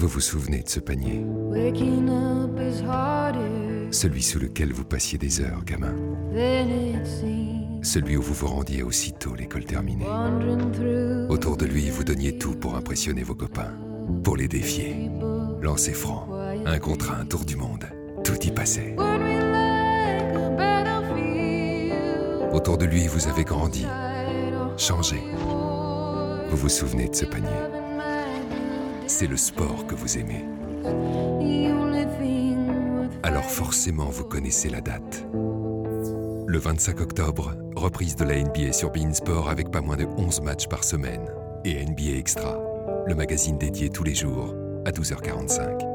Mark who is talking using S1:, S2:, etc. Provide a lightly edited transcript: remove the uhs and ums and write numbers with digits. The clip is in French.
S1: Vous vous souvenez de ce panier,
S2: Waking up is harder
S1: celui sous lequel vous passiez des heures, gamin.
S2: than it seems.
S1: Celui où vous vous rendiez aussitôt l'école terminée.
S2: Wandering through
S1: Autour de lui, vous donniez tout pour impressionner vos copains, pour les défier. Lancer franc, un contre un, tour du monde, tout y passait.
S2: would we like a battlefield?
S1: Autour de lui, vous avez grandi,
S2: Tide or
S1: changé.
S2: war?
S1: Vous vous souvenez de ce panier.
S2: Loving my
S1: C'est le sport que vous aimez.
S2: dudes, the only thing worth
S1: Alors forcément, vous connaissez la date. Le 25 octobre, reprise de la NBA sur beIN Sport avec pas moins de 11 matchs par semaine. Et NBA Extra, le magazine dédié tous les jours à 12h45.